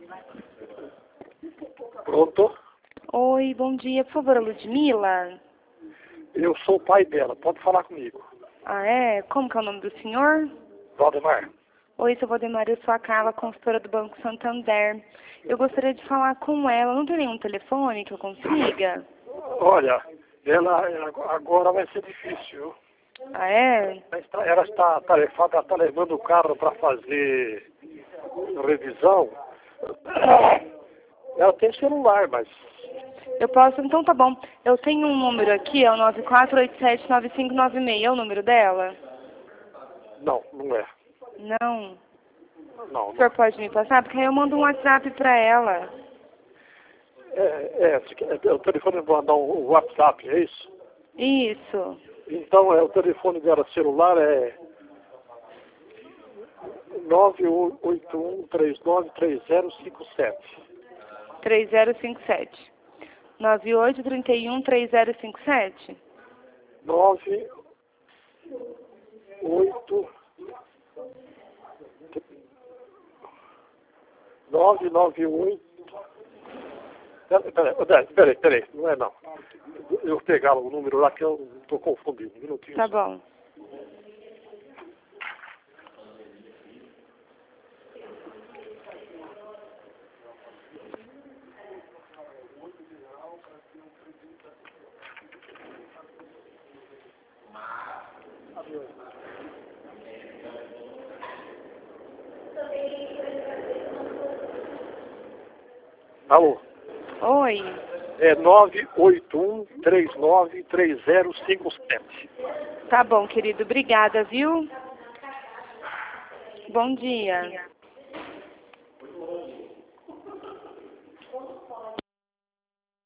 Pronto? Oi, bom dia. Por favor, a Ludmila? Eu sou o pai dela. Pode falar comigo. Ah, é? Como que é o nome do senhor? Valdemar. Oi, seu Valdemar. Eu sou a Carla, consultora do Banco Santander. Eu gostaria de falar com ela. Não tem nenhum telefone que eu consiga? Olha, ela agora vai ser difícil. Ah, é? Ela está atarefada, está levando o carro para fazer revisão. Ela tem celular, mas... Eu posso? Então tá bom. Eu tenho um número aqui, é o 94879596. É o número dela? Não, não é. Não. Não, O senhor pode me passar? Porque aí eu mando um WhatsApp pra ela. é o telefone vai mandar um WhatsApp, é isso? Isso. Então, o telefone dela celular é 981393057. 3057. 98313057? 998... Peraí, não é não. Eu vou pegar o número lá que eu estou confundindo. Um minutinho. Tá bom. Alô? Oi. É 981393057. Tá bom, querido. Obrigada, viu? Bom dia.